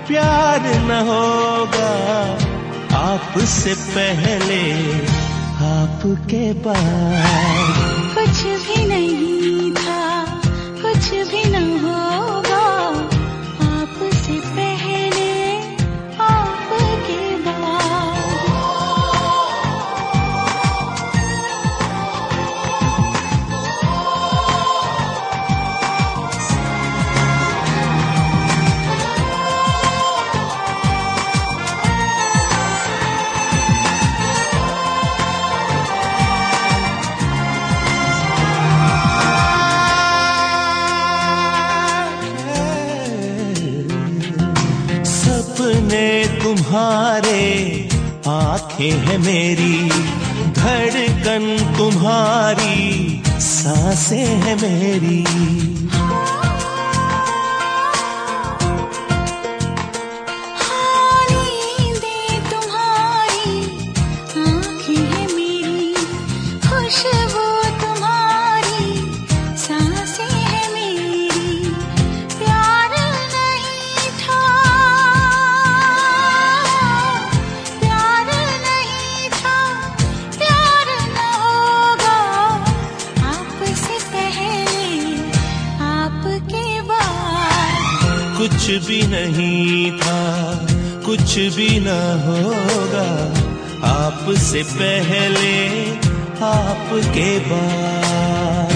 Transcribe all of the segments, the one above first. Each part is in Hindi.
प्यार न होगा आपसे पहले आपके बाद। कुछ भी नहीं था, कुछ भी न होगा आपसे पहले आपके बाद। सपने तुम्हारे आंखें हैं मेरी, धड़कन तुम्हारी सांसें हैं मेरी। नींदें तुम्हारी आंखें हैं मेरी, खुशबू तुम्हारी सांसें हैं मेरी। प्यार नहीं था, प्यार नहीं था, प्यार न होगा आपसे पहले आपके बाद। कुछ भी नहीं था, कुछ भी न होगा आपसे पहले आपके बाद।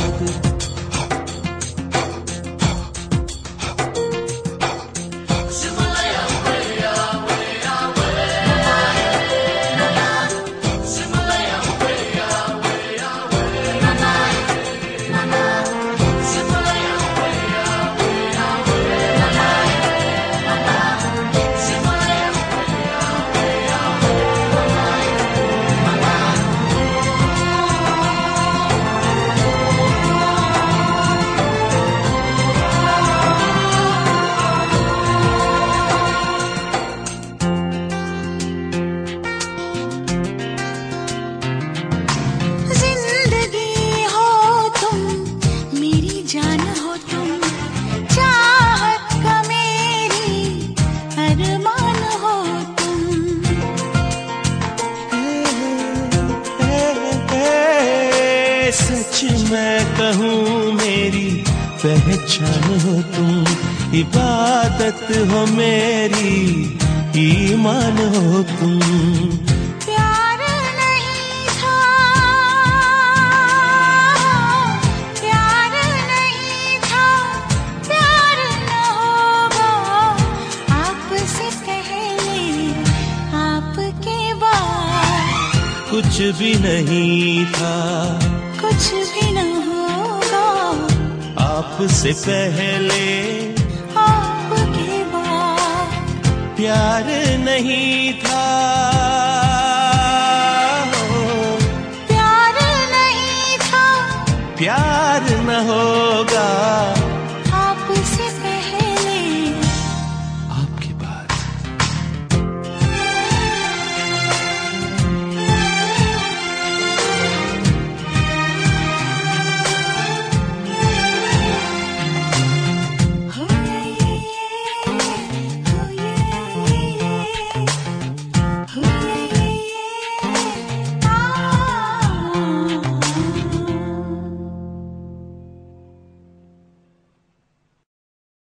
सच मैं कहूँ मेरी पहचान हो तुम, इबादत हो मेरी ईमान हो तुम। प्यार नहीं था, प्यार नहीं था, प्यार न होगा आपसे पहले आपके बाद। कुछ भी नहीं था, कुछ भी न होगा आपसे पहले आपके बाद। प्यार नहीं था।